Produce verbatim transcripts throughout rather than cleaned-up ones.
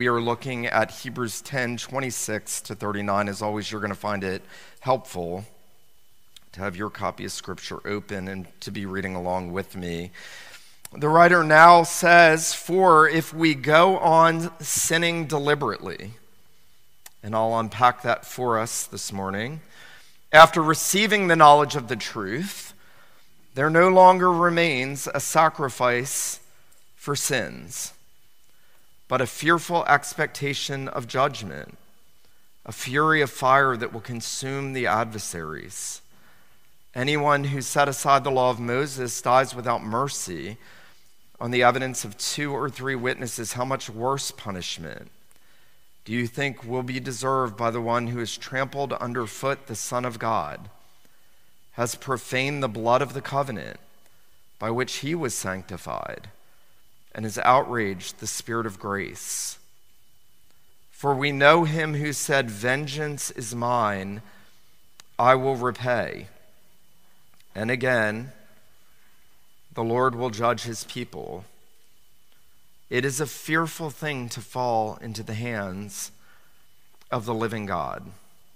We are looking at Hebrews ten, twenty-six to thirty-nine. As always, you're going to find it helpful to have your copy of Scripture open and to be reading along with me. The writer now says, "For if we go on sinning deliberately," and I'll unpack that for us this morning, "after receiving the knowledge of the truth, there no longer remains a sacrifice for sins, but a fearful expectation of judgment, a fury of fire that will consume the adversaries. Anyone who set aside the law of Moses dies without mercy on the evidence of two or three witnesses. How much worse punishment do you think will be deserved by the one who has trampled underfoot the Son of God, has profaned the blood of the covenant by which he was sanctified, and has outraged the Spirit of grace? For we know him who said, 'Vengeance is mine, I will repay.' And again, the Lord will judge his people. It is a fearful thing to fall into the hands of the living God.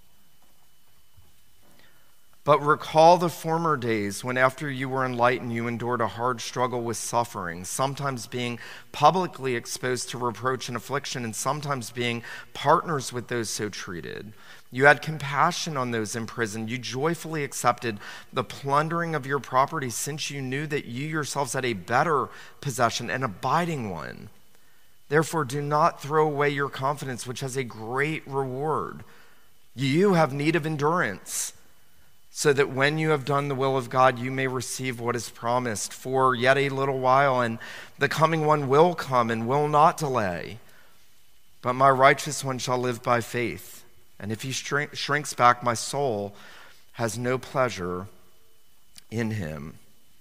But recall the former days when, after you were enlightened, you endured a hard struggle with suffering, sometimes being publicly exposed to reproach and affliction, and sometimes being partners with those so treated. You had compassion on those imprisoned. You joyfully accepted the plundering of your property, since you knew that you yourselves had a better possession, an abiding one. Therefore, do not throw away your confidence, which has a great reward. You have need of endurance, so that when you have done the will of God, you may receive what is promised. For yet a little while, and the coming one will come and will not delay. But my righteous one shall live by faith. And if he shrink, shrinks back, my soul has no pleasure in him.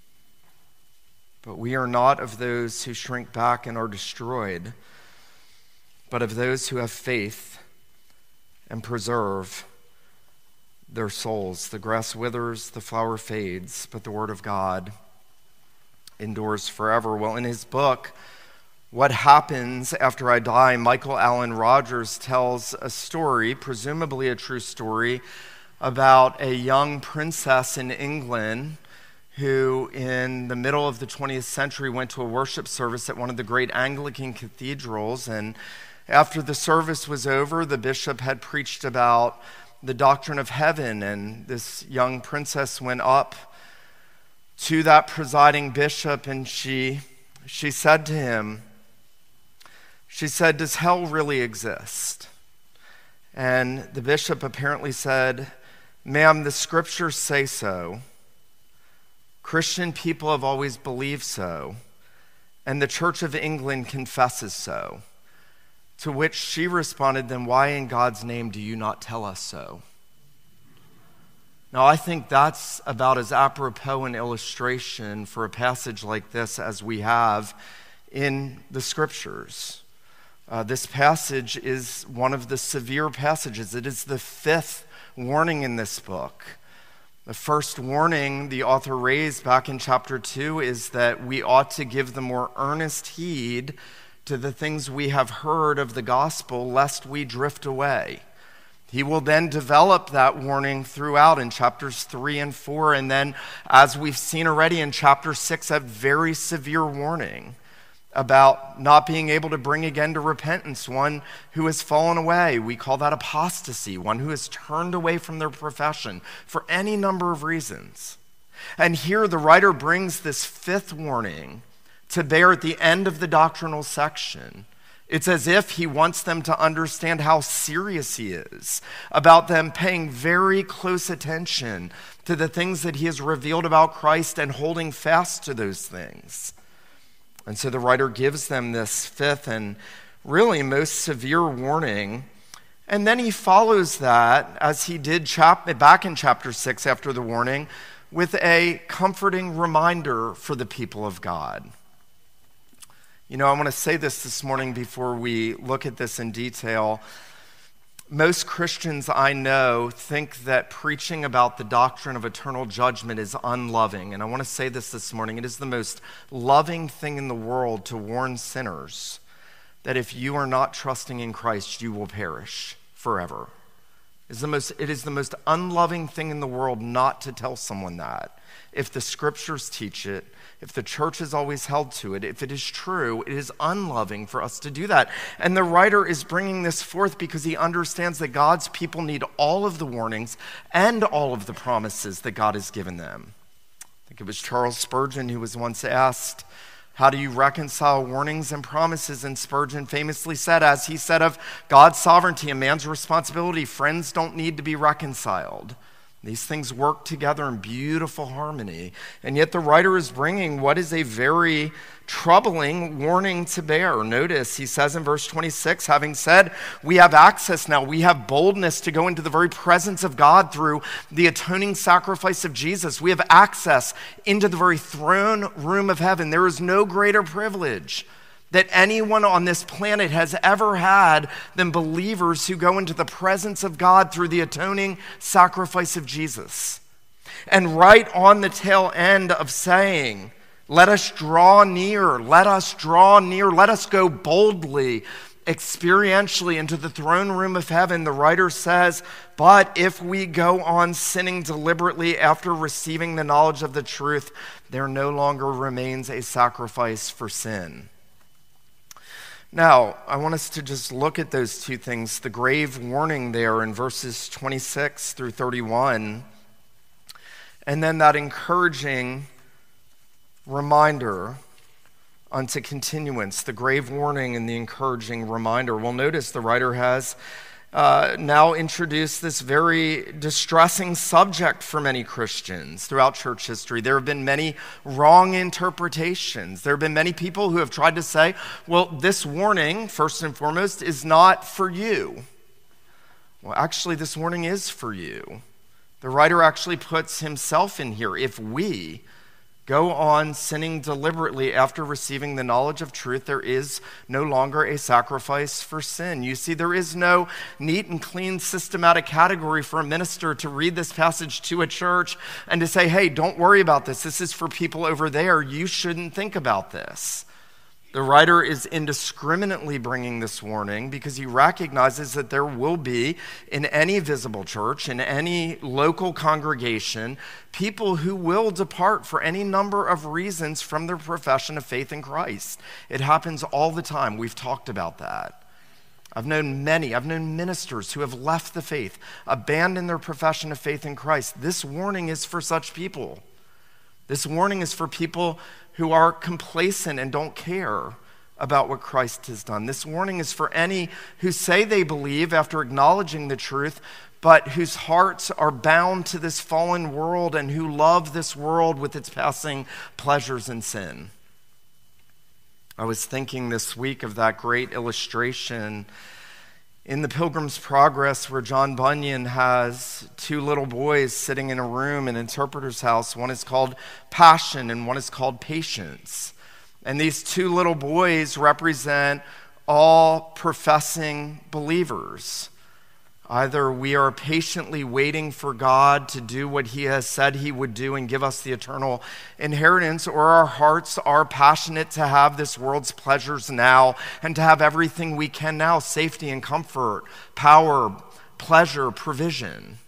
But we are not of those who shrink back and are destroyed, but of those who have faith and preserve their souls. The grass withers, the flower fades, but the word of God endures forever." Well, in his book, What Happens After I Die, Michael Allen Rogers tells a story, presumably a true story, about a young princess in England who, in the middle of the twentieth century, went to a worship service at one of the great Anglican cathedrals. And after the service was over, the bishop had preached about the doctrine of heaven, and this young princess went up to that presiding bishop, and she she said to him, she said, "Does hell really exist?" And the bishop apparently said, "Ma'am, the scriptures say so. Christian people have always believed so, and the Church of England confesses so." To which she responded, "Then why in God's name do you not tell us so?" Now, I think that's about as apropos an illustration for a passage like this as we have in the Scriptures. Uh, this passage is one of the severe passages. It is the fifth warning in this book. The first warning the author raised back in chapter two is that we ought to give the more earnest heed to the things we have heard of the gospel, lest we drift away. He will then develop that warning throughout in chapters three and four, and then, as we've seen already in chapter six, a very severe warning about not being able to bring again to repentance one who has fallen away. We call that apostasy, one who has turned away from their profession for any number of reasons. And here the writer brings this fifth warning to bear at the end of the doctrinal section. It's as if he wants them to understand how serious he is about them paying very close attention to the things that he has revealed about Christ and holding fast to those things. And so the writer gives them this fifth and really most severe warning. And then he follows that, as he did chap- back in chapter six after the warning, with a comforting reminder for the people of God. You know, I want to say this this morning before we look at this in detail. Most Christians I know think that preaching about the doctrine of eternal judgment is unloving. And I want to say this this morning. It is the most loving thing in the world to warn sinners that if you are not trusting in Christ, you will perish forever. It's the most, it is the most unloving thing in the world not to tell someone that. If the scriptures teach it, if the church has always held to it, if it is true, it is unloving for us to do that. And the writer is bringing this forth because he understands that God's people need all of the warnings and all of the promises that God has given them. I think it was Charles Spurgeon who was once asked, how do you reconcile warnings and promises? And Spurgeon famously said, as he said of God's sovereignty and man's responsibility, friends don't need to be reconciled. These things work together in beautiful harmony. And yet the writer is bringing what is a very troubling warning to bear. Notice he says in verse twenty-six, having said, we have access now, we have boldness to go into the very presence of God through the atoning sacrifice of Jesus. We have access into the very throne room of heaven. There is no greater privilege that anyone on this planet has ever had than believers who go into the presence of God through the atoning sacrifice of Jesus. And right on the tail end of saying, let us draw near, let us draw near, let us go boldly, experientially into the throne room of heaven, the writer says, but if we go on sinning deliberately after receiving the knowledge of the truth, there no longer remains a sacrifice for sin. Now, I want us to just look at those two things, the grave warning there in verses twenty-six through thirty-one, and then that encouraging reminder unto continuance, the grave warning and the encouraging reminder. Well, notice the writer has uh, now introduced this very distressing subject for many Christians throughout church history. There have been many wrong interpretations. There have been many people who have tried to say, well, this warning, first and foremost, is not for you. Well, actually, this warning is for you. The writer actually puts himself in here. If we go on sinning deliberately after receiving the knowledge of truth, there is no longer a sacrifice for sin. You see, there is no neat and clean systematic category for a minister to read this passage to a church and to say, hey, don't worry about this. This is for people over there. You shouldn't think about this. The writer is indiscriminately bringing this warning because he recognizes that there will be, in any visible church, in any local congregation, people who will depart for any number of reasons from their profession of faith in Christ. It happens all the time. We've talked about that. I've known many, I've known ministers who have left the faith, abandoned their profession of faith in Christ. This warning is for such people. This warning is for people who are complacent and don't care about what Christ has done. This warning is for any who say they believe after acknowledging the truth, but whose hearts are bound to this fallen world and who love this world with its passing pleasures and sin. I was thinking this week of that great illustration in The Pilgrim's Progress where John Bunyan has two little boys sitting in a room in an interpreter's house. One is called Passion and one is called Patience. And these two little boys represent all professing believers. Either we are patiently waiting for God to do what he has said he would do and give us the eternal inheritance, or our hearts are passionate to have this world's pleasures now and to have everything we can now, safety and comfort, power, pleasure, provision.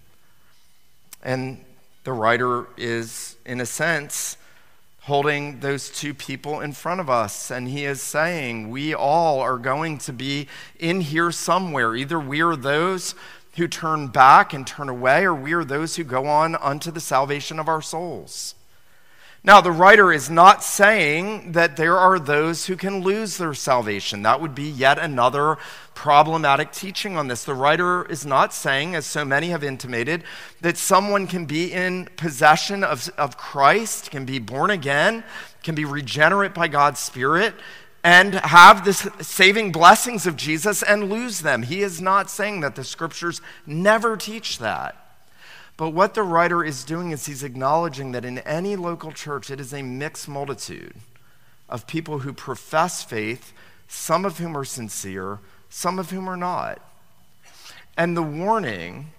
And the writer is, in a sense, holding those two people in front of us, and he is saying we all are going to be in here somewhere. Either we are those who turn back and turn away, or we are those who go on unto the salvation of our souls. Now, the writer is not saying that there are those who can lose their salvation. That would be yet another problematic teaching on this. The writer is not saying, as so many have intimated, that someone can be in possession of, of Christ, can be born again, can be regenerate by God's Spirit, and have the saving blessings of Jesus and lose them. He is not saying that. The scriptures never teach that. But what the writer is doing is he's acknowledging that in any local church, it is a mixed multitude of people who profess faith, some of whom are sincere, some of whom are not. And the warning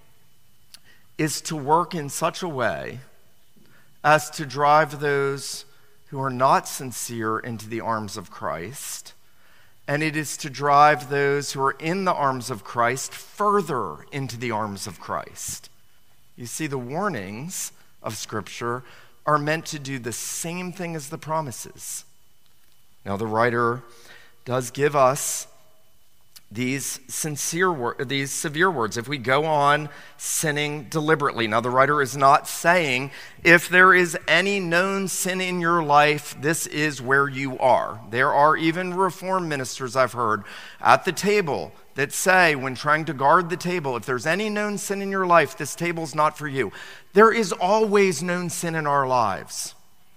is to work in such a way as to drive those who are not sincere into the arms of Christ, and it is to drive those who are in the arms of Christ further into the arms of Christ. You see, the warnings of Scripture are meant to do the same thing as the promises. Now, the writer does give us these sincere wor- these severe words. If we go on sinning deliberately. Now, the writer is not saying, if there is any known sin in your life, this is where you are. There are even Reformed ministers I've heard at the table that say, when trying to guard the table, if there's any known sin in your life, this table's not for you. There is always known sin in our lives.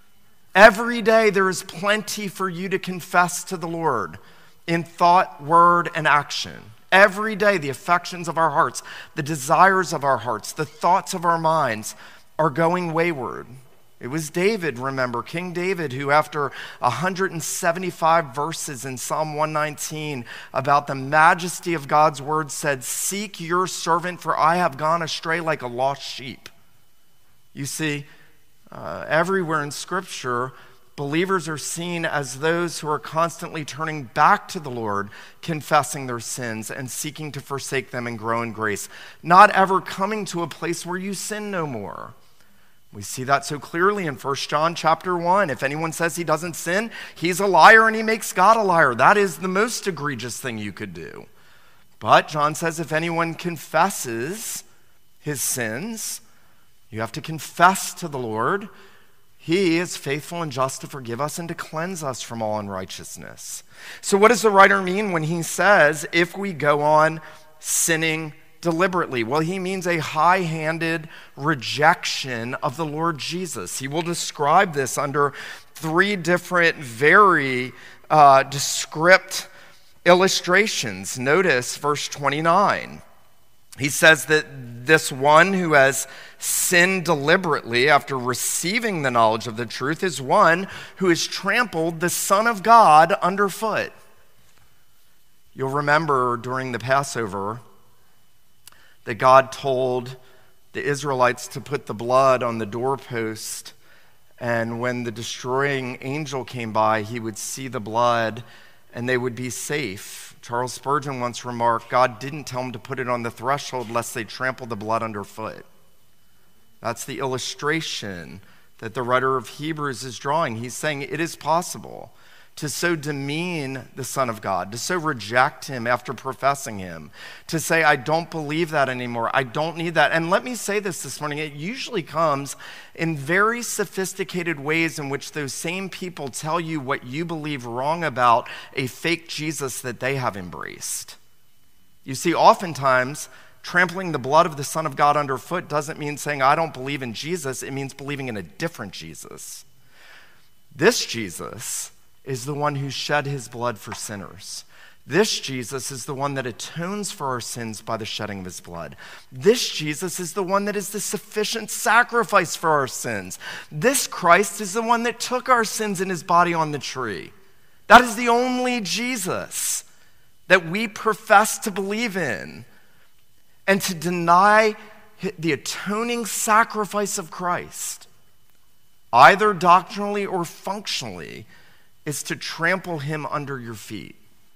Every day there is plenty for you to confess to the Lord in thought, word, and action. Every day the affections of our hearts, the desires of our hearts, the thoughts of our minds are going wayward. It was David, remember, King David, who after one hundred seventy-five verses in Psalm one nineteen about the majesty of God's word said, "Seek your servant, for I have gone astray like a lost sheep." You see, uh, everywhere in Scripture, believers are seen as those who are constantly turning back to the Lord, confessing their sins and seeking to forsake them and grow in grace, not ever coming to a place where you sin no more. We see that so clearly in First John chapter one. If anyone says he doesn't sin, he's a liar and he makes God a liar. That is the most egregious thing you could do. But John says if anyone confesses his sins, you have to confess to the Lord. He is faithful and just to forgive us and to cleanse us from all unrighteousness. So what does the writer mean when he says, if we go on sinning deliberately? Well, he means a high-handed rejection of the Lord Jesus. He will describe this under three different, very uh, descript illustrations. Notice verse twenty-nine. He says that this one who has sinned deliberately after receiving the knowledge of the truth is one who has trampled the Son of God underfoot. You'll remember during the Passover that God told the Israelites to put the blood on the doorpost, and when the destroying angel came by, he would see the blood and they would be safe. Charles Spurgeon once remarked, God didn't tell them to put it on the threshold lest they trample the blood underfoot. That's the illustration that the writer of Hebrews is drawing. He's saying it is possible to so demean the Son of God, to so reject him after professing him, to say, I don't believe that anymore, I don't need that. And let me say this this morning, it usually comes in very sophisticated ways in which those same people tell you what you believe wrong about a fake Jesus that they have embraced. You see, oftentimes, trampling the blood of the Son of God underfoot doesn't mean saying, I don't believe in Jesus, it means believing in a different Jesus. This Jesus is the one who shed his blood for sinners. This Jesus is the one that atones for our sins by the shedding of his blood. This Jesus is the one that is the sufficient sacrifice for our sins. This Christ is the one that took our sins in his body on the tree. That is the only Jesus that we profess to believe in. And to deny the atoning sacrifice of Christ, either doctrinally or functionally, is to trample him under your feet.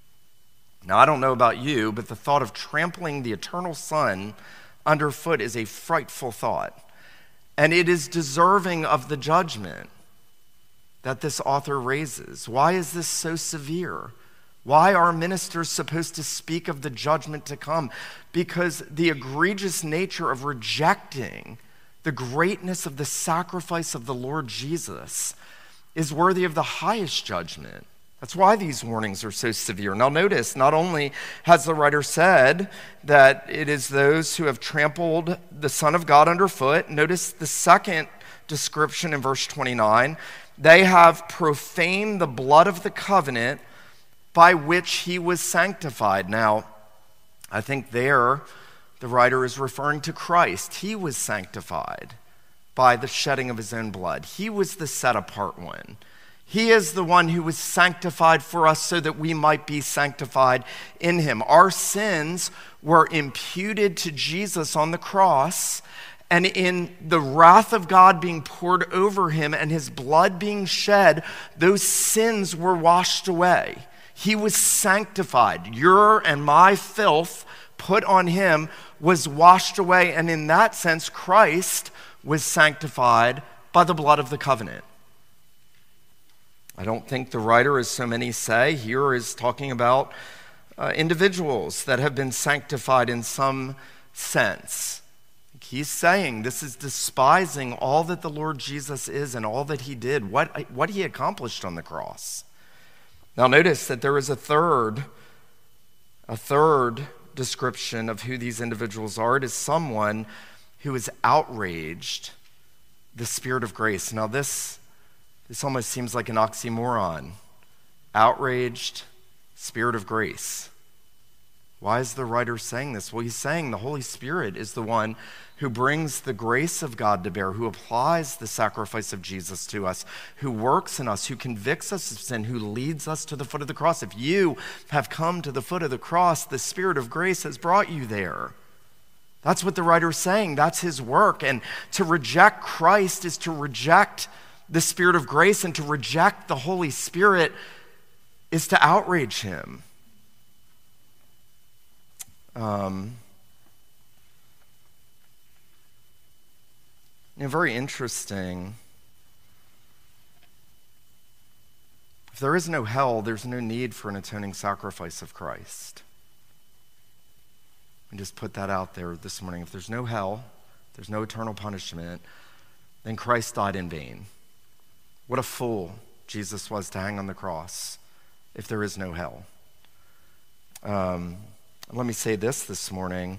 Now, I don't know about you, but the thought of trampling the eternal Son underfoot is a frightful thought. And it is deserving of the judgment that this author raises. Why is this so severe? Why are ministers supposed to speak of the judgment to come? Because the egregious nature of rejecting the greatness of the sacrifice of the Lord Jesus is worthy of the highest judgment. That's why these warnings are so severe. Now notice, not only has the writer said that it is those who have trampled the Son of God underfoot, notice the second description in verse twenty-nine. They have profaned the blood of the covenant by which he was sanctified. Now, I think there the writer is referring to Christ. He was sanctified by the shedding of his own blood. He was the set-apart one. He is the one who was sanctified for us so that we might be sanctified in him. Our sins were imputed to Jesus on the cross, and in the wrath of God being poured over him and his blood being shed, those sins were washed away. He was sanctified. Your and my filth put on him was washed away. And in that sense, Christ was sanctified by the blood of the covenant. I don't think the writer, as so many say, here is talking about uh, individuals that have been sanctified in some sense. He's saying this is despising all that the Lord Jesus is and all that he did, what, what he accomplished on the cross. Now notice that there is a third, a third description of who these individuals are. It is someone who is outraged the Spirit of grace. Now this, this almost seems like an oxymoron. Outraged Spirit of grace. Why is the writer saying this? Well, he's saying the Holy Spirit is the one who brings the grace of God to bear, who applies the sacrifice of Jesus to us, who works in us, who convicts us of sin, who leads us to the foot of the cross. If you have come to the foot of the cross, the Spirit of grace has brought you there. That's what the writer is saying. That's his work. And to reject Christ is to reject the Spirit of grace, and to reject the Holy Spirit is to outrage him. Um, you know, very interesting. If there is no hell, there's no need for an atoning sacrifice of Christ. And just put that out there this morning. If there's no hell, there's no eternal punishment, then Christ died in vain. What a fool Jesus was to hang on the cross if there is no hell. Um, let me say this this morning.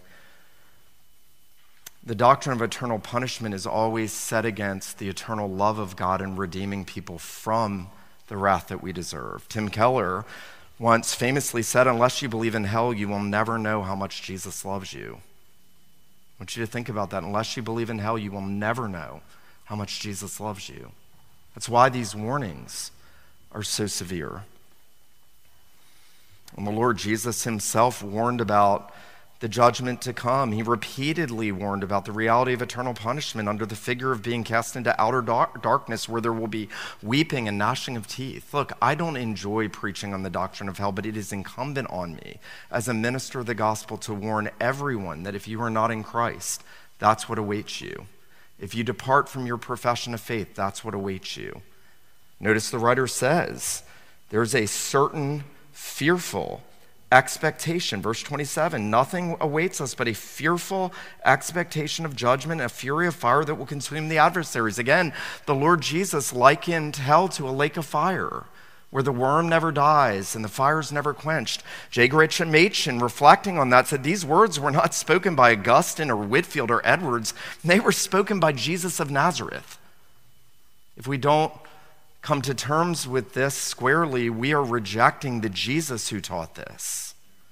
The doctrine of eternal punishment is always set against the eternal love of God in redeeming people from the wrath that we deserve. Tim Keller once famously said, unless you believe in hell, you will never know how much Jesus loves you. I want you to think about that. Unless you believe in hell, you will never know how much Jesus loves you. That's why these warnings are so severe. And the Lord Jesus himself warned about the judgment to come. He repeatedly warned about the reality of eternal punishment under the figure of being cast into outer dark- darkness where there will be weeping and gnashing of teeth. Look, I don't enjoy preaching on the doctrine of hell, but it is incumbent on me as a minister of the gospel to warn everyone that if you are not in Christ, that's what awaits you. If you depart from your profession of faith, that's what awaits you. Notice the writer says there's a certain fearful expectation. Verse twenty-seven, nothing awaits us but a fearful expectation of judgment, a fury of fire that will consume the adversaries. Again, the Lord Jesus likened hell to a lake of fire where the worm never dies and the fire's never quenched. J. Gresham Machen, reflecting on that, said these words were not spoken by Augustine or Whitefield or Edwards. They were spoken by Jesus of Nazareth. If we don't come to terms with this squarely, we are rejecting the Jesus who taught this.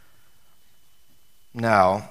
Now,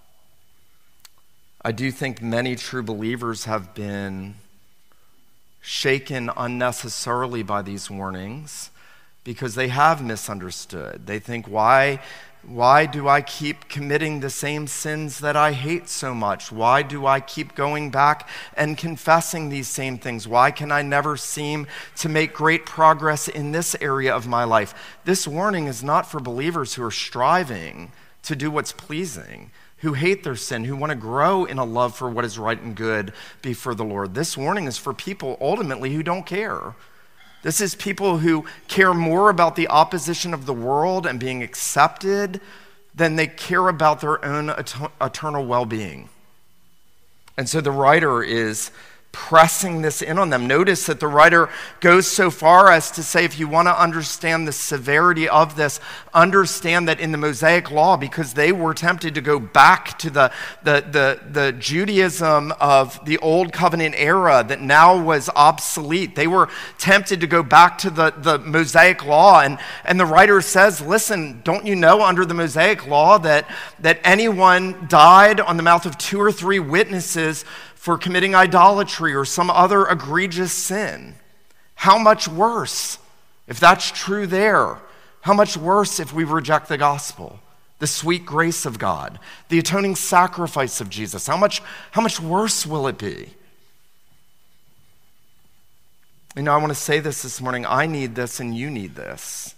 I do think many true believers have been shaken unnecessarily by these warnings because they have misunderstood. They think, why, why do I keep committing the same sins that I hate so much? Why do I keep going back and confessing these same things? Why can I never seem to make great progress in this area of my life? This warning is not for believers who are striving to do what's pleasing, who hate their sin, who want to grow in a love for what is right and good before the Lord. This warning is for people ultimately who don't care. This is people who care more about the opposition of the world and being accepted than they care about their own et- eternal well-being. And so the writer is pressing this in on them. Notice that the writer goes so far as to say, if you want to understand the severity of this, understand that in the Mosaic law, because they were tempted to go back to the, the, the, the Judaism of the Old Covenant era that now was obsolete. They were tempted to go back to the, the Mosaic law. And, and the writer says, listen, don't you know under the Mosaic law that, that anyone died on the mouth of two or three witnesses for committing idolatry or some other egregious sin? How much worse, if that's true there, how much worse if we reject the gospel, the sweet grace of God, the atoning sacrifice of Jesus? How much, how much worse will it be? You know, I want to say this this morning. I need this and you need this.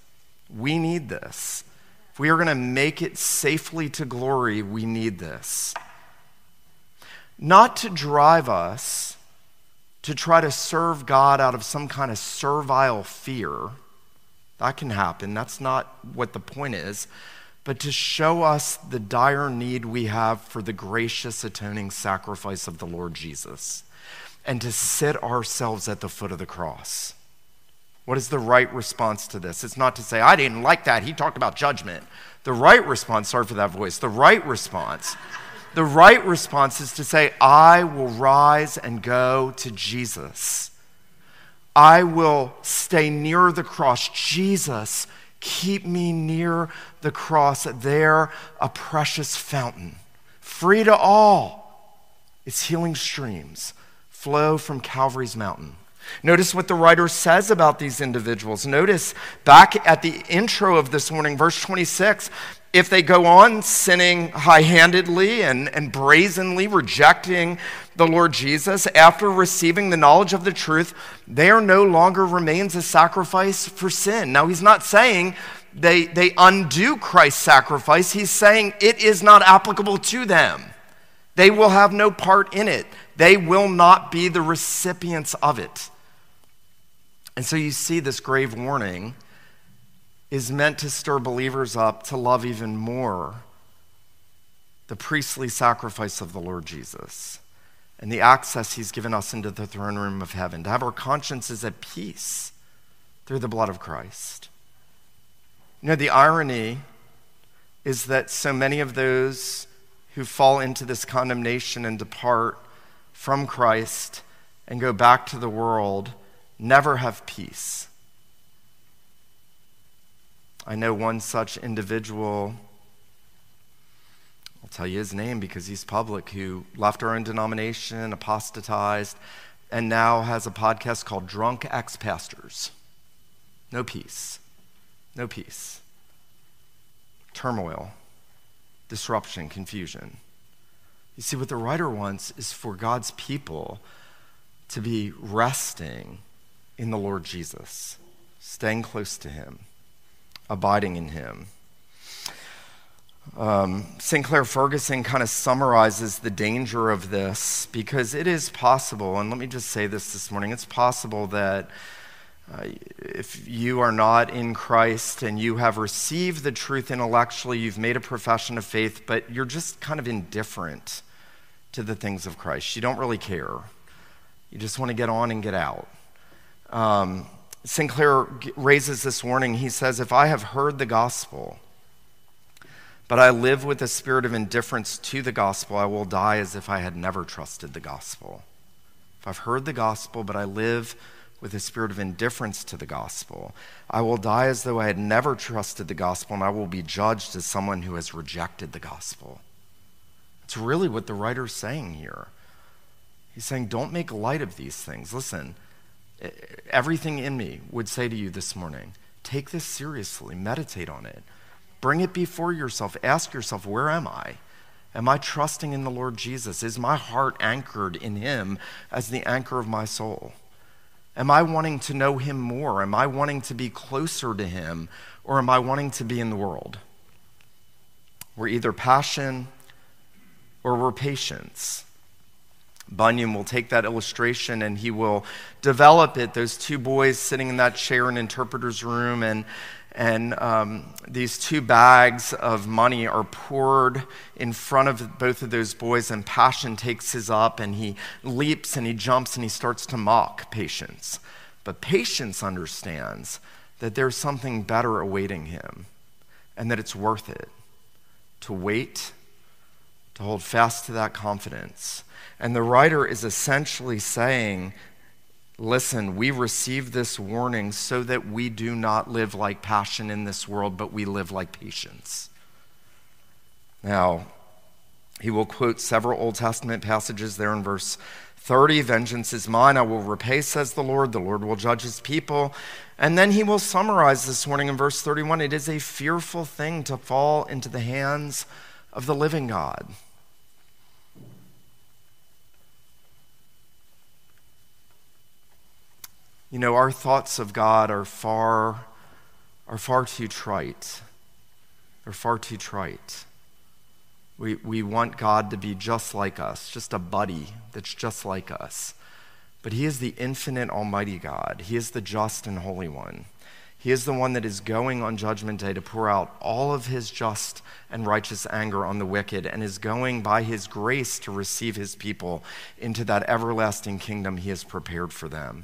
We need this. If we are going to make it safely to glory, we need this. Not to drive us to try to serve God out of some kind of servile fear. That can happen. That's not what the point is. But to show us the dire need we have for the gracious atoning sacrifice of the Lord Jesus, and to sit ourselves at the foot of the cross. What is the right response to this? It's not to say, I didn't like that. He talked about judgment. The right response, sorry for that voice, the right response, the right response is to say, I will rise and go to Jesus. I will stay near the cross. Jesus, keep me near the cross. There, a precious fountain, free to all. Its healing streams flow from Calvary's mountain. Notice what the writer says about these individuals. Notice back at the intro of this morning, verse twenty-six, if they go on sinning high-handedly and, and brazenly rejecting the Lord Jesus, after receiving the knowledge of the truth, there no longer remains a sacrifice for sin. Now, he's not saying they, they undo Christ's sacrifice. He's saying it is not applicable to them. They will have no part in it. They will not be the recipients of it. And so you see this grave warning is meant to stir believers up to love even more the priestly sacrifice of the Lord Jesus and the access he's given us into the throne room of heaven, to have our consciences at peace through the blood of Christ. You know, the irony is that so many of those who fall into this condemnation and depart from Christ and go back to the world never have peace. I know one such individual, I'll tell you his name because he's public, who left our own denomination, apostatized, and now has a podcast called Drunk Ex-Pastors. No peace. No peace. Turmoil, disruption, confusion. You see, what the writer wants is for God's people to be resting in the Lord Jesus, staying close to him, abiding in him. Um, Sinclair Ferguson kind of summarizes the danger of this, because it is possible, and let me just say this this morning, it's possible that uh, if you are not in Christ and you have received the truth intellectually, you've made a profession of faith, but you're just kind of indifferent to the things of Christ. You don't really care. You just want to get on and get out. Um, Sinclair raises this warning. He says, if I have heard the gospel, but I live with a spirit of indifference to the gospel, I will die as if I had never trusted the gospel. If I've heard the gospel, but I live with a spirit of indifference to the gospel, I will die as though I had never trusted the gospel, and I will be judged as someone who has rejected the gospel. It's really what the writer's saying here. He's saying, don't make light of these things. Listen, everything in me would say to you this morning, take this seriously, meditate on it. Bring it before yourself. Ask yourself, where am I? Am I trusting in the Lord Jesus? Is my heart anchored in him as the anchor of my soul? Am I wanting to know him more? Am I wanting to be closer to him? Or am I wanting to be in the world? We're either passion or we're patience. Bunyan will take that illustration and he will develop it. Those two boys sitting in that chair in interpreter's room, and and um, these two bags of money are poured in front of both of those boys, and passion takes his up and he leaps and he jumps and he starts to mock patience. But patience understands that there's something better awaiting him and that it's worth it to wait, to hold fast to that confidence. And the writer is essentially saying, listen, we receive this warning so that we do not live like passion in this world, but we live like patience. Now, he will quote several Old Testament passages there in verse thirty. Vengeance is mine, I will repay, says the Lord. The Lord will judge his people. And then he will summarize this warning in verse thirty-one. It is a fearful thing to fall into the hands of the living God. You know, our thoughts of God are far are far too trite. They're far too trite. We, we want God to be just like us, just a buddy that's just like us. But he is the infinite almighty God. He is the just and holy one. He is the one that is going on Judgment Day to pour out all of his just and righteous anger on the wicked, and is going by his grace to receive his people into that everlasting kingdom he has prepared for them.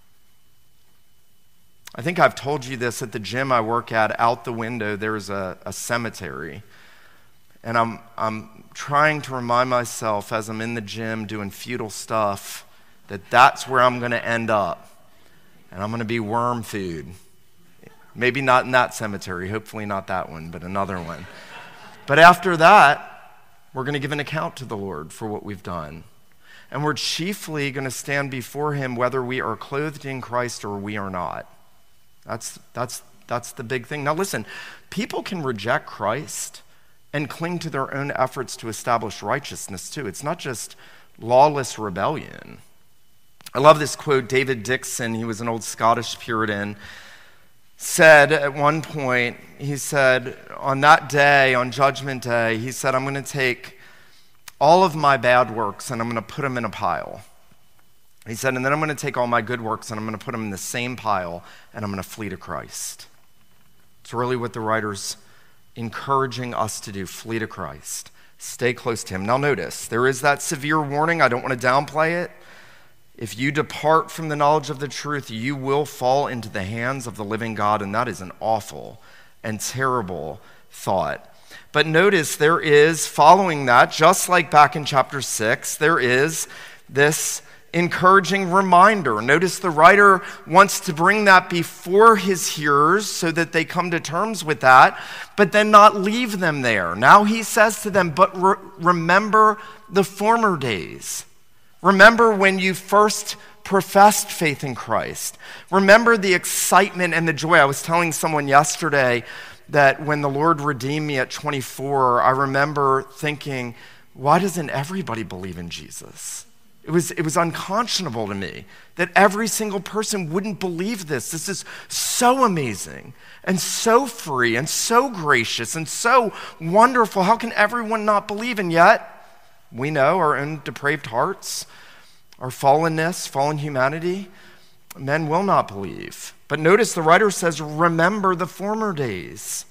I think I've told you this at the gym I work at. Out the window, there's a, a cemetery. And I'm, I'm trying to remind myself as I'm in the gym doing futile stuff that that's where I'm going to end up. And I'm going to be worm food. Maybe not in that cemetery, hopefully not that one, but another one. But after that, we're going to give an account to the Lord for what we've done. And we're chiefly going to stand before him whether we are clothed in Christ or we are not. That's, that's, that's the big thing. Now listen, people can reject Christ and cling to their own efforts to establish righteousness too. It's not just lawless rebellion. I love this quote. David Dixon, he was an old Scottish Puritan, said at one point, he said, on that day, on Judgment Day, he said, I'm going to take all of my bad works and I'm going to put them in a pile. He said, and then I'm going to take all my good works and I'm going to put them in the same pile and I'm going to flee to Christ. It's really what the writer's encouraging us to do. Flee to Christ. Stay close to him. Now notice, there is that severe warning. I don't want to downplay it. If you depart from the knowledge of the truth, you will fall into the hands of the living God, and that is an awful and terrible thought. But notice there is, following that, just like back in chapter six, there is this encouraging reminder. Notice the writer wants to bring that before his hearers so that they come to terms with that, but then not leave them there. Now he says to them, but re- remember the former days. Remember when you first professed faith in Christ. Remember the excitement and the joy. I was telling someone yesterday that when the Lord redeemed me at twenty-four, I remember thinking, why doesn't everybody believe in Jesus? It was, it was unconscionable to me that every single person wouldn't believe this. This is so amazing and so free and so gracious and so wonderful. How can everyone not believe? And yet, we know our own depraved hearts, our fallenness, fallen humanity, men will not believe. But notice the writer says, remember the former days,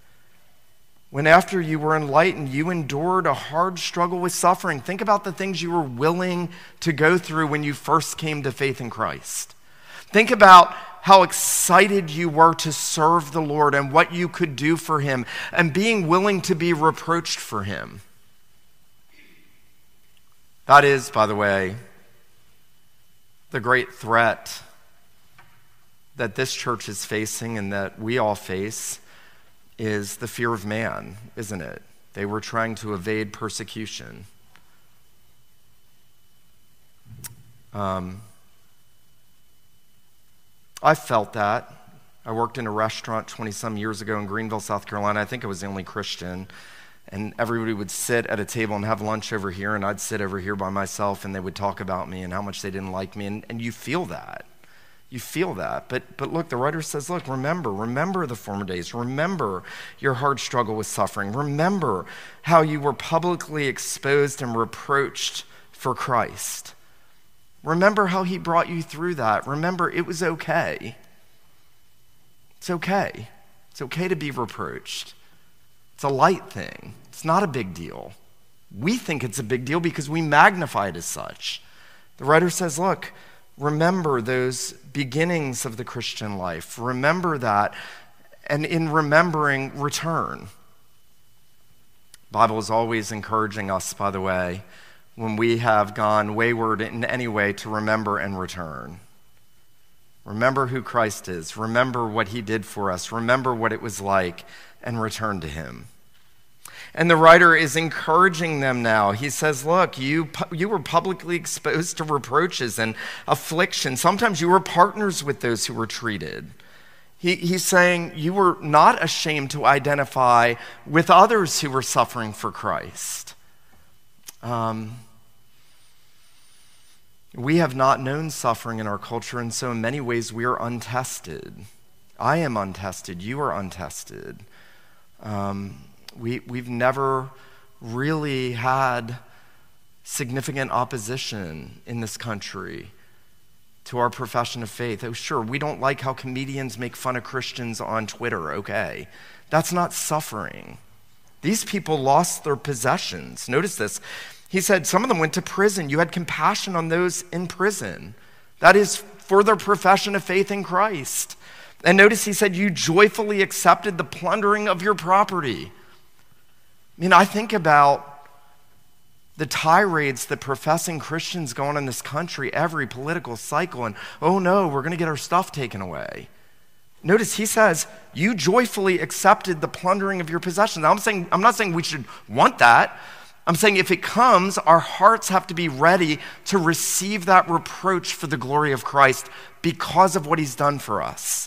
when after you were enlightened, you endured a hard struggle with suffering. Think about the things you were willing to go through when you first came to faith in Christ. Think about how excited you were to serve the Lord and what you could do for him and being willing to be reproached for him. That is, by the way, the great threat that this church is facing and that we all face is the fear of man, isn't it? They were trying to evade persecution. Um, I felt that. I worked in a restaurant twenty-some years ago in Greenville, South Carolina. I think I was the only Christian. And everybody would sit at a table and have lunch over here, and I'd sit over here by myself, and they would talk about me and how much they didn't like me. And, and you feel that. You feel that. But, but look, the writer says, look, remember, remember the former days. Remember your hard struggle with suffering. Remember how you were publicly exposed and reproached for Christ. Remember how he brought you through that. Remember, it was okay. It's okay. It's okay to be reproached. It's a light thing. It's not a big deal. We think it's a big deal because we magnify it as such. The writer says, look, remember those beginnings of the Christian life. Remember that, and in remembering, return. The Bible is always encouraging us, by the way, when we have gone wayward in any way, to remember and return. Remember who Christ is. Remember what he did for us. Remember what it was like, and return to him. And the writer is encouraging them now. He says, look, you, you were publicly exposed to reproaches and affliction. Sometimes you were partners with those who were treated. He, he's saying you were not ashamed to identify with others who were suffering for Christ. Um, we have not known suffering in our culture, and so in many ways we are untested. I am untested. You are untested. Um, we, we've never really had significant opposition in this country to our profession of faith. Oh, sure, we don't like how comedians make fun of Christians on Twitter, okay. That's not suffering. These people lost their possessions. Notice this. He said some of them went to prison. You had compassion on those in prison. That is for their profession of faith in Christ. And notice he said you joyfully accepted the plundering of your property. I mean, I think about the tirades that professing Christians go on in this country every political cycle, and oh no, we're going to get our stuff taken away. Notice he says, you joyfully accepted the plundering of your possessions. Now I'm saying, I'm not saying we should want that. I'm saying if it comes, our hearts have to be ready to receive that reproach for the glory of Christ because of what he's done for us.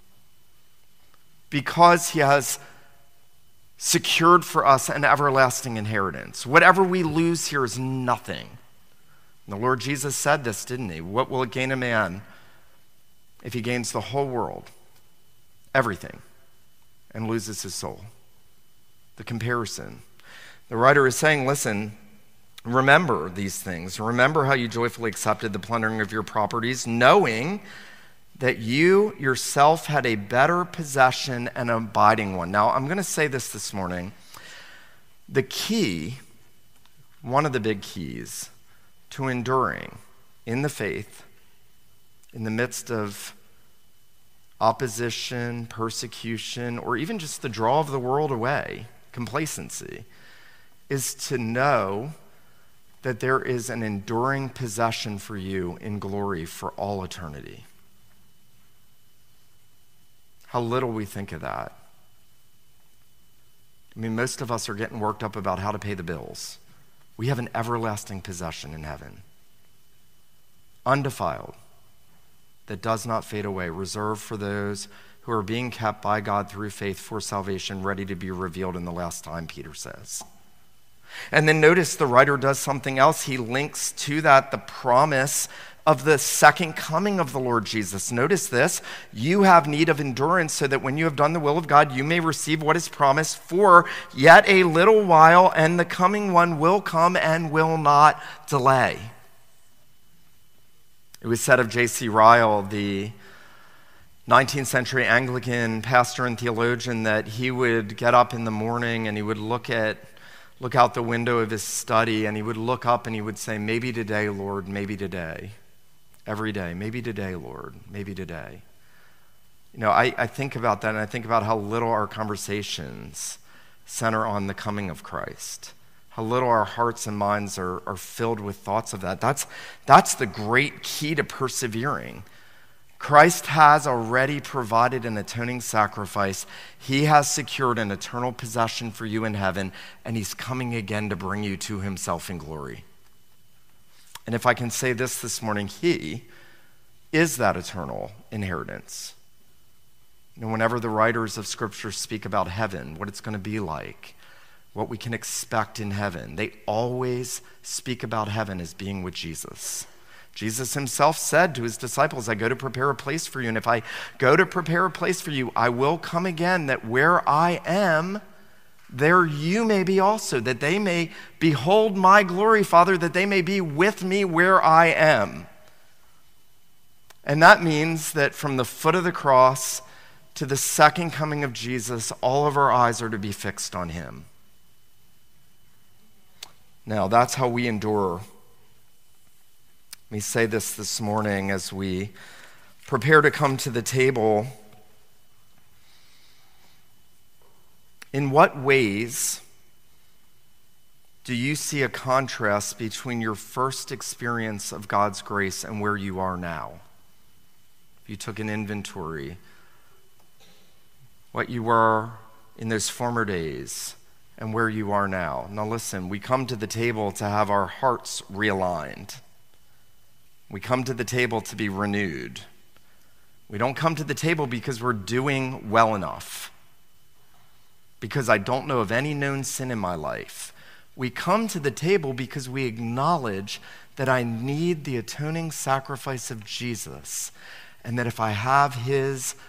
Because he has secured for us an everlasting inheritance. Whatever we lose here is nothing. And the Lord Jesus said this, didn't he? What will it gain a man if he gains the whole world, everything, and loses his soul? The comparison. The writer is saying, listen, remember these things. Remember how you joyfully accepted the plundering of your properties, knowing that you yourself had a better possession and an abiding one. Now, I'm going to say this this morning. The key, one of the big keys to enduring in the faith, in the midst of opposition, persecution, or even just the draw of the world away, complacency, is to know that there is an enduring possession for you in glory for all eternity. How little we think of that. I mean, most of us are getting worked up about how to pay the bills. We have an everlasting possession in heaven, undefiled, that does not fade away, reserved for those who are being kept by God through faith for salvation, ready to be revealed in the last time, Peter says. And then notice the writer does something else. He links to that the promise of the second coming of the Lord Jesus. Notice this. You have need of endurance so that when you have done the will of God, you may receive what is promised. For yet a little while, and the coming one will come and will not delay. It was said of J C Ryle, the nineteenth century Anglican pastor and theologian, that he would get up in the morning and he would look at look out the window of his study, and he would look up and he would say, maybe today, Lord, maybe today. Every day, maybe today, Lord, maybe today. You know, I, I think about that, and I think about how little our conversations center on the coming of Christ. How little our hearts and minds are, are filled with thoughts of that. That's, that's the great key to persevering. Christ has already provided an atoning sacrifice. He has secured an eternal possession for you in heaven, and he's coming again to bring you to himself in glory. And if I can say this this morning, he is that eternal inheritance. You know, whenever the writers of Scripture speak about heaven, what it's going to be like, what we can expect in heaven, they always speak about heaven as being with Jesus. Jesus himself said to his disciples, I go to prepare a place for you, and if I go to prepare a place for you, I will come again, that where I am, there you may be also, that they may behold my glory, Father, that they may be with me where I am. And that means that from the foot of the cross to the second coming of Jesus, all of our eyes are to be fixed on him. Now, that's how we endure. Let me say this this morning as we prepare to come to the table. In what ways do you see a contrast between your first experience of God's grace and where you are now? If you took an inventory, what you were in those former days and where you are now. Now listen, we come to the table to have our hearts realigned. We come to the table to be renewed. We don't come to the table because we're doing well enough, because I don't know of any known sin in my life. We come to the table because we acknowledge that I need the atoning sacrifice of Jesus, and that if I have his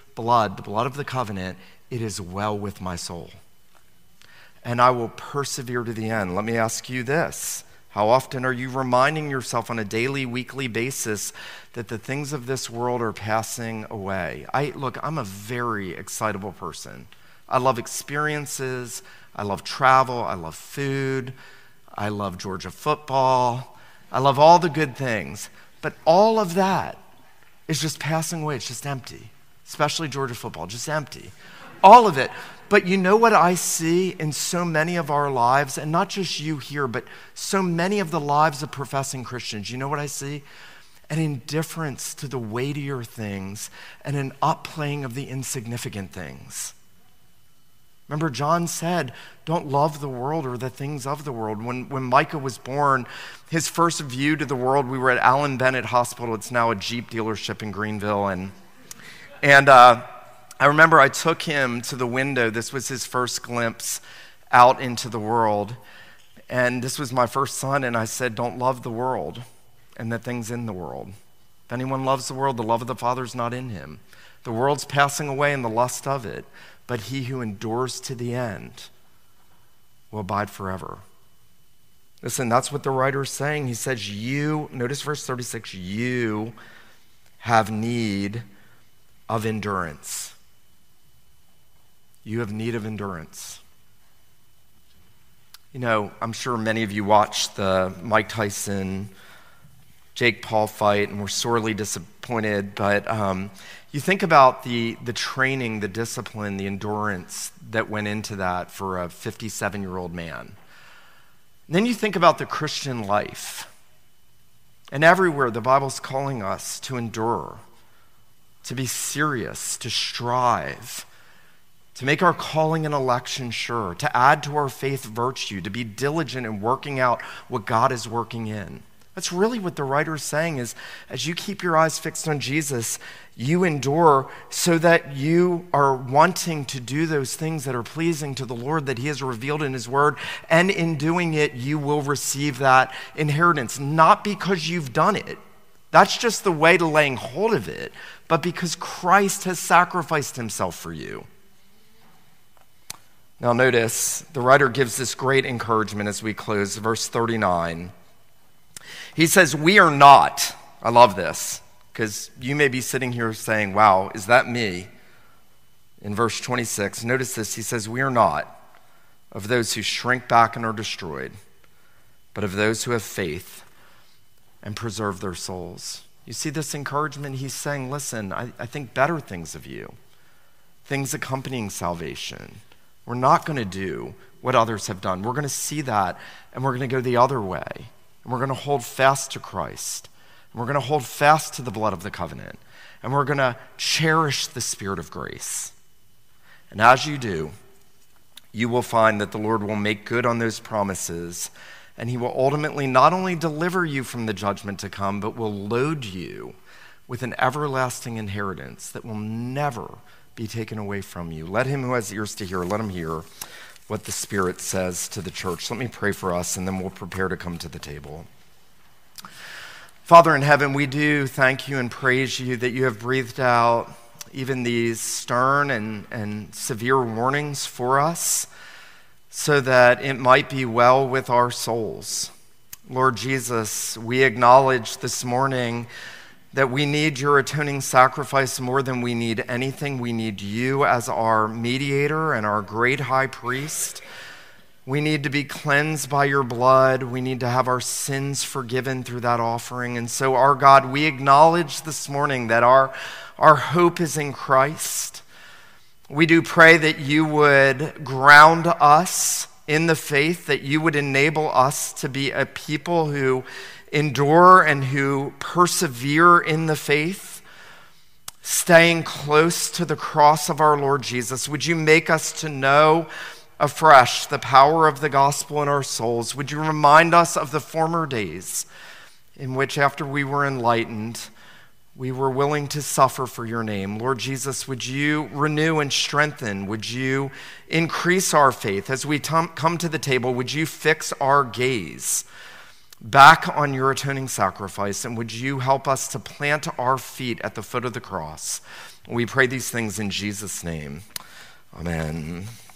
blood, the blood of the covenant, it is well with my soul. And I will persevere to the end. Let me ask you this. How often are you reminding yourself on a daily, weekly basis that the things of this world are passing away? I look, I'm a very excitable person. I love experiences. I love travel. I love food. I love Georgia football. I love all the good things. But all of that is just passing away. It's just empty, especially Georgia football, just empty. All of it. But you know what I see in so many of our lives, and not just you here, but so many of the lives of professing Christians, you know what I see? An indifference to the weightier things and an upplaying of the insignificant things. Remember, John said, don't love the world or the things of the world. When, when Micah was born, his first view to the world, we were at Allen Bennett Hospital. It's now a Jeep dealership in Greenville. And, and uh, I remember I took him to the window. This was his first glimpse out into the world. And this was my first son, and I said, don't love the world and the things in the world. If anyone loves the world, the love of the Father is not in him. The world's passing away and the lust of it, but he who endures to the end will abide forever. Listen, that's what the writer is saying. He says, you, notice verse thirty-six, you have need of endurance. You have need of endurance. You know, I'm sure many of you watched the Mike Tyson, Jake Paul fight and were sorely disappointed, but um, you think about the, the training, the discipline, the endurance that went into that for a fifty-seven-year-old man. And then you think about the Christian life. And everywhere the Bible's calling us to endure, to be serious, to strive, to make our calling and election sure, to add to our faith virtue, to be diligent in working out what God is working in. That's really what the writer is saying is, as you keep your eyes fixed on Jesus, you endure so that you are wanting to do those things that are pleasing to the Lord that he has revealed in his word, and in doing it, you will receive that inheritance, not because you've done it. That's just the way to laying hold of it, but because Christ has sacrificed himself for you. Now notice, the writer gives this great encouragement as we close, verse thirty-nine. He says, we are not, I love this, because you may be sitting here saying, wow, is that me? In verse twenty-six, notice this, he says, we are not of those who shrink back and are destroyed, but of those who have faith and preserve their souls. You see this encouragement? He's saying, listen, I, I think better things of you, things accompanying salvation. We're not going to do what others have done. We're going to see that, and we're going to go the other way. And we're going to hold fast to Christ. And we're going to hold fast to the blood of the covenant. And we're going to cherish the Spirit of grace. And as you do, you will find that the Lord will make good on those promises, and he will ultimately not only deliver you from the judgment to come, but will load you with an everlasting inheritance that will never be taken away from you. Let him who has ears to hear, let him hear what the Spirit says to the church. Let me pray for us, and then we'll prepare to come to the table. Father in heaven, we do thank you and praise you that you have breathed out even these stern and, and severe warnings for us so that it might be well with our souls. Lord Jesus, we acknowledge this morning that we need your atoning sacrifice more than we need anything. We need you as our mediator and our great high priest. We need to be cleansed by your blood. We need to have our sins forgiven through that offering. And so, our God, we acknowledge this morning that our, our hope is in Christ. We do pray that you would ground us in the faith, that you would enable us to be a people who endure and who persevere in the faith, staying close to the cross of our Lord Jesus. Would you make us to know afresh the power of the gospel in our souls? Would you remind us of the former days in which, after we were enlightened, we were willing to suffer for your name? Lord Jesus, would you renew and strengthen? Would you increase our faith? As we t- come to the table, would you fix our gaze back on your atoning sacrifice, and would you help us to plant our feet at the foot of the cross? We pray these things in Jesus' name. Amen.